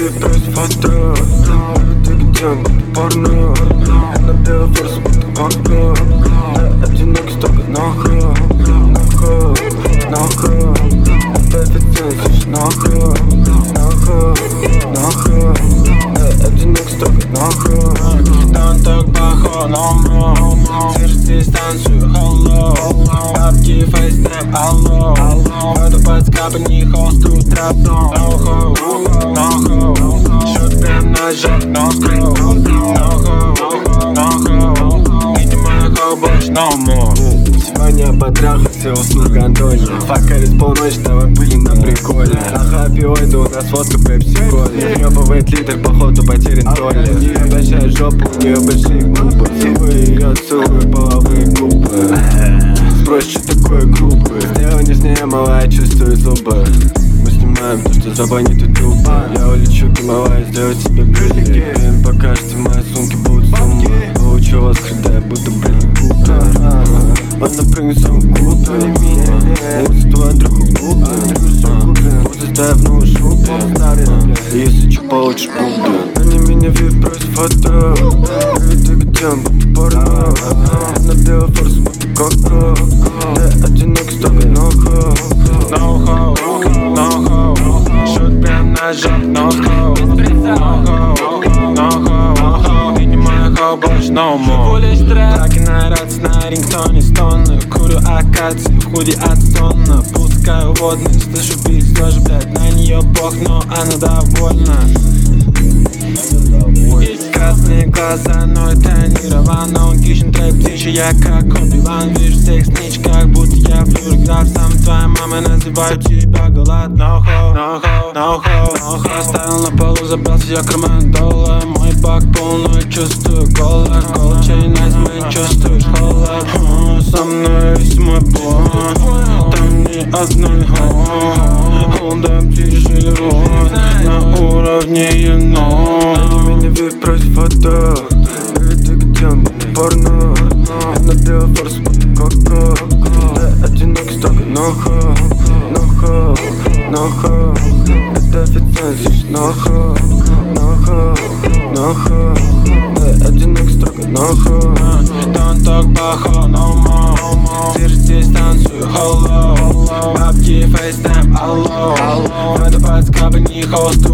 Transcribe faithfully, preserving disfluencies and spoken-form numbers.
вип просит фото. Ты где, порно? На белый форс, пока. Я одинокий, столько нахуй, нахуй, нахуй. Опять оценишь, нахуй, нахуй, нахуй. Я одинокий, столько нахуй. Там так бахо, номро. Держит дистанцию, hello. Бабки, фейстайм, алло. Воду под скапани, холсту, трапно. No-ho, no-ho. Шут прям на жопу, no-ho. No-ho, no-ho. Минимальный хоу, больше no more. Сегодня потрахался, услуга Антония. Факарит полночь, давай были на приколе. Ага, опиоиды, у нас водка, пепси-коли. Въебывает литр, походу потерян толик. У нее большая жопа, у нее большие губы. Целую ее, целую половые губы. Спросишь, что такое группы? Сделай нежнее, малая, чувствую зубы. Мы снимаем то, что забанит ютуб. Я улечу, малая, сделать себе брюлики. Им покажете, в моей сумке будут суммы. Выучу вас, когда буду, блядь, Купер. Он напрыгнет сам Купер. Улица твоя друга Купер. Вот заставь в новую шубу. Если чё, получишь пункты. Они меня вип просят фото. Ты где, будто порно? На белый форс, будто коко. Я одинокий, столько нахуй. No-ho, no-ho. Шут прям на жопу, no-ho. No-ho, no-ho. Минимальный хоу, больше no more. Траки на рации, на рингтоне стоны. Курю акации, худи от стона. Пускаю водный, слышу бит, тоже, блядь, на нее бог, но она довольна. Красные глаза, но это тонировано. Он хищный трек, птичий, я как Оби-Ван. Вижу всех снич, как будто я флюорограф. Сам твоя мама называет тебя голод. No-ho, no-ho, no-ho, no-ho. Оставил на полу, забрался я карман доллар. Мой бак полный, чувствую голод. Голод, чей найсмен, чувствуешь холод. Со мной весь мой план. Там ни одной хо. Холода птичий рот. На уровне енот. Меня вип просит фото. Ты где, порно? На белый форс, коко. Я одинокий, столько нахуй, нахуй, нахуй. Это официально, нахуй, нахуй, нахуй. Я одинокий, столько нахуй. Don't talk бахо, no more. Держит дистанцию, hello. Бабки, фейстайм, алло. Воду под скапани, холст.